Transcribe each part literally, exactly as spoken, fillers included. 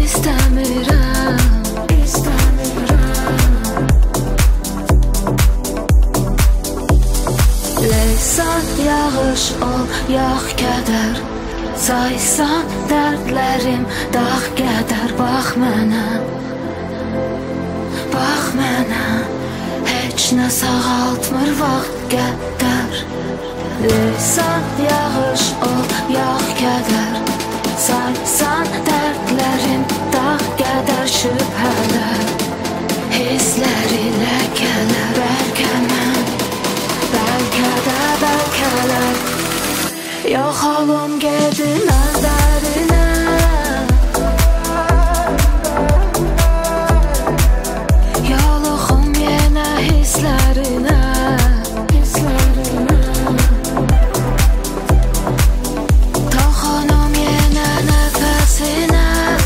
istəmirəm, istəmirəm. Leysan yağış ol, yağ kədər, saysan dərdlərim dağ qədər. Bax mənə, bax mənə, heç nə sağaltmır vaxt qədər. Leysan yağış ol, yağ kədər, saysan dərdlərim dağ qədər. Şübhələr, hissləri ləkələr, bəlkə mən, bəlkə də bəlkələr. Yox olum gedin əllərinə, yoluxum yenə hisslərinə, hisslərinə. Toxunum yenə nəfəsinə,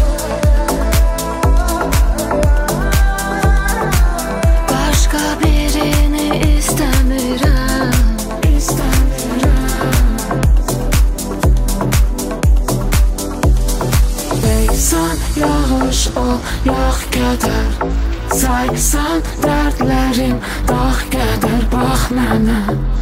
başqa birini istəmirəm, istəmirəm. Leysan yağış ol, yağ kədər, saysan dərdlərim dağ qədər. Bax mənə,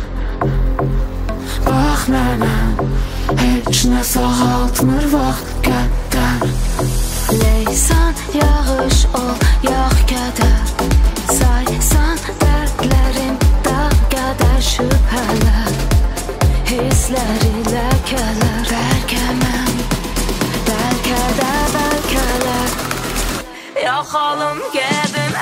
bax mənə, heç nə sağaltmır vaxt qədər. Leysan yağış ol, yağ kədər, saysan dərdlərim dağ qədər. Şübhələr, hissləri ləkələr, bəlkə mən, bəlkə də bəlkələr. Yox olum gedin